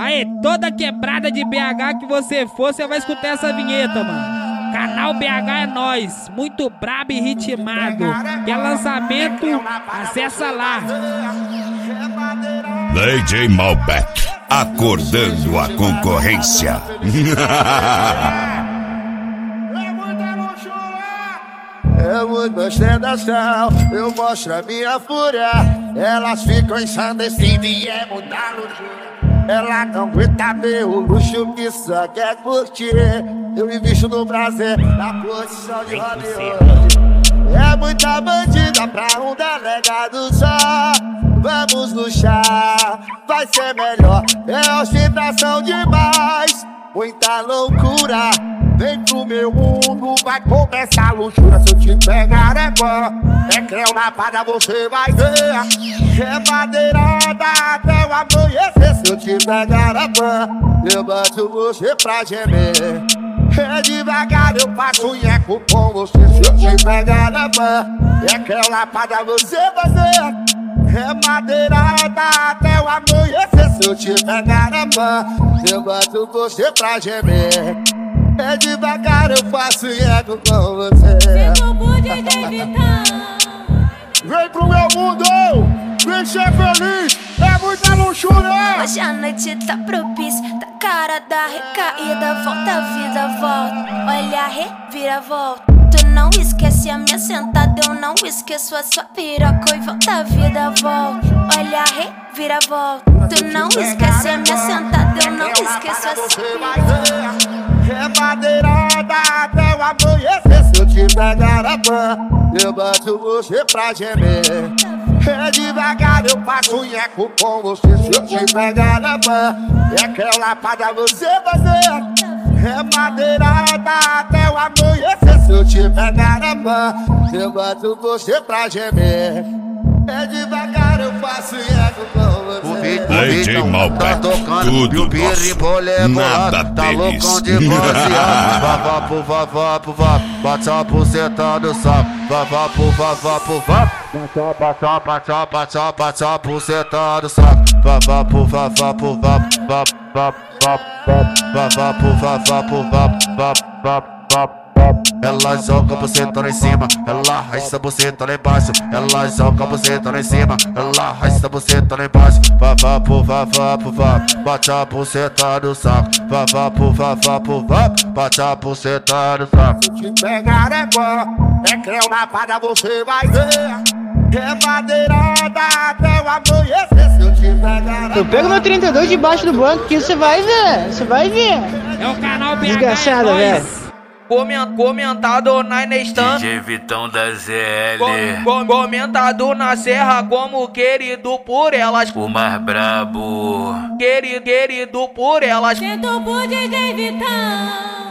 Aí, toda quebrada de BH que você for, você vai escutar essa vinheta, mano. Canal BH é nós, muito brabo e ritmado. Quer lançamento? Acessa lá. DJ Malbec, acordando a concorrência. É muito ostentação, eu mostro a minha fúria. Elas ficam ensandecidas e é muita luxúria. Ela não aguenta ver o luxo que só quer curtir. Eu me bicho no prazer, na posição de Hollywood. É muita bandida pra um delegado só. Vamos luxar, vai ser melhor. É ostentação demais, muita loucura. Vem pro meu mundo, vai começar a luxúria. Se eu te pegar é bom, é creu na parada você vai ver. É madeirada até o amanhecer. Se eu te pegar é bom, eu boto você pra gemer. É devagar, eu faço nheco com você. Se eu te pegar é bom, é creu na parada você vai ver. É madeirada até o amanhecer. Se eu te pegar é bom, eu boto você pra gemer. É devagar, eu faço ego com você. Chegou pro DJ Vitão. Vem pro meu mundo, vem ser feliz. É muita luxúria. Hoje a noite tá propícia, tá cara da recaída. Volta a vida, volta, olha a reviravolta. Tu não esquece a minha sentada, eu não esqueço a sua piroca. E volta a vida, volta, olha a reviravolta. Tu não esquece a minha sentada, eu não esqueço a sua piroca. É madeirada até o amanhecer. Se eu te pegar é bom, eu boto você pra gemer. É devagar, eu faço nheco com você. Se eu te pegar é bom, é aquela lapada você fazer. É madeirada até o amanhecer. Se eu te pegar é bom, eu boto você pra gemer. É devagar, eu faço nheco com você. DJ Malbec, tudo nosso, nada tá deles. loucão de baseado. Vavá pro vavá pro vá, bate a buceta no saco. Vavá pro vavá pro vá, bate a buceta no saco. Vavá pro vavá pro vá, vavá pro vavá pro vá. Ela joga a buceta lá em cima, ela arrasta a buceta lá embaixo. Ela joga a buceta lá em cima, ela arrasta a buceta lá embaixo. Vavá pro vá, bate a buceta no saco. Vavá pro vá, bate a buceta no saco. Se eu te pegar é bom, é creu na parada você vai ver. É madeirada até o amanhecer. Se eu te pegar Eu pego meu 32 debaixo do banco que você vai ver, você vai ver. É o canal BH Desgraçada, é velho. nós. Comentado na Nestan, DJ Vitão da ZL, comentado na Serra como querido por elas. o mais brabo. Querido por elas. Chegou pro DJ Vitão.